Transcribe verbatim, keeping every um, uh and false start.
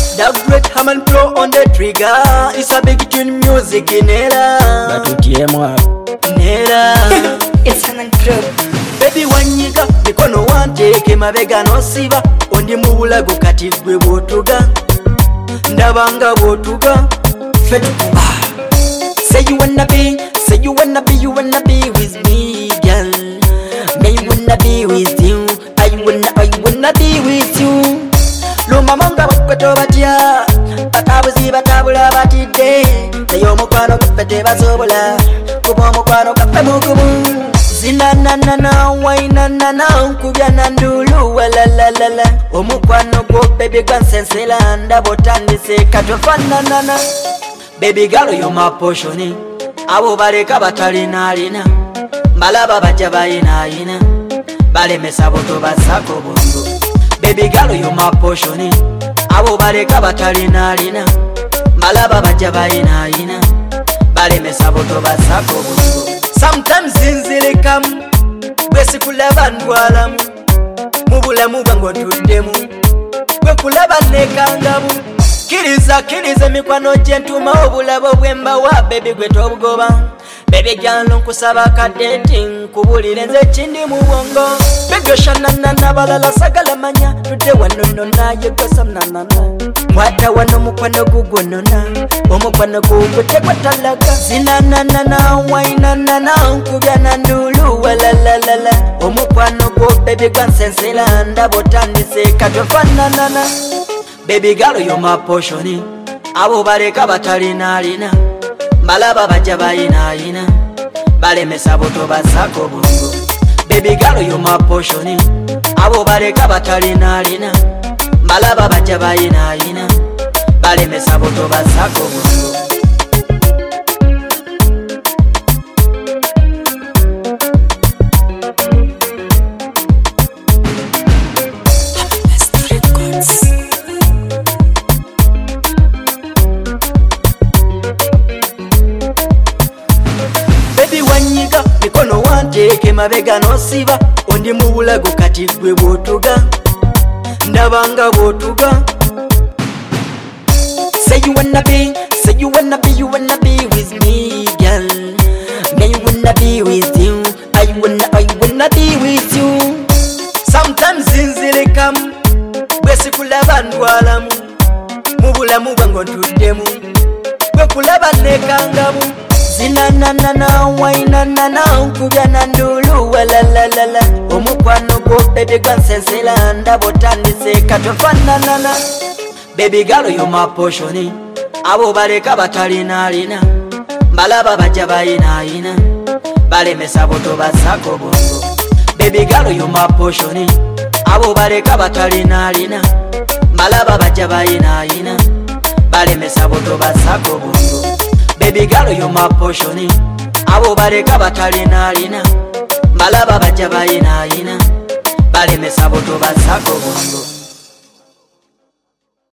The great Hammond Pro on the trigger. It's a big tune music in era. Nera. It's Hammond Pro. Baby wanyiga mikono wanteke mabega nosiba ondi mubulago kati gwe botuga ndabanga botuga fetukuba. Say you wanna be, say you wanna be, you wanna be with me, girl. May you wanna be with you, I wanna, I wanna be with you. Luma monga bakweto batya, batabuzi batabula batide. Nayo mukwano kufete basobola, kubo mukwano kafe mukubu. Zina na na na, waina na na, kubya na ndulu wala la la la. Omukwano go baby gansensela, ndabotandise katofana na na. Baby girl, you're my portion. Abo bareka batalina lina, malaba baja bayina ina, bale mesaboto basako bongo. Baby girl, you're my portion. Abo bareka batalina lina, malaba baja bayina ina, bale mesaboto basako bongo. Sometimes zinzilikamu, bwesi kulaba ndwalamu, mubulamu bwango tuddemu, bwe kulaba nekangamu. Kiriza kiriza mikwano gentuma obulabo bwemba wa baby gwe tobugoba. Baby jalo nkusaba kadeti nkubulire nze kindi mu bwongo. Bigyo shanana nabalala sagala manya tudde wano nona yegosa mnanana. Mwata wano mukwano gugwonona, omukwano gugwe tekwatalaga. Zinanana wainanana nkubya na ndulu walalalala. Omukwano gwo baby gansensela ndabotandise katofananana. Baby girl, you're my portion. Abo bareka batalina lina, malaba baja bayina ina, bale mesaboto basako bongo. Baby girl, you're my portion. Abo bareka batalina lina, malaba baja bayina ina, bale mesaboto basako bongo. Wanyiga mikono wanteke mabega nosiba ondi mubulago kati gwe botuga ndabanga botuga. Say you wanna be, say you wanna be, you wanna be with me, girl. May you wanna be with you, I wanna, I wanna be with you. Sometimes zinzilikamu, bwesi kulaba ndwalamu, mubulamu bwango tuddemu, bwe kulaba nekangamu. Zinanana wainanana nkubya na ndulu wala la la la. Omukwano go baby gansensela ndabotandise katofananana. Baby girl, you're my portion. Abo bareka batalina lina, malaba baja bayina ina, bale mesaboto basako bongo. Baby girl, you're my portion. Abo bareka batalina lina, malaba baja bayina ina, bale mesaboto basako bongo. Baby girl, you're my portion. Abo bareka batalina lina, malaba baja bayina ina, bale mesaboto basako bongo.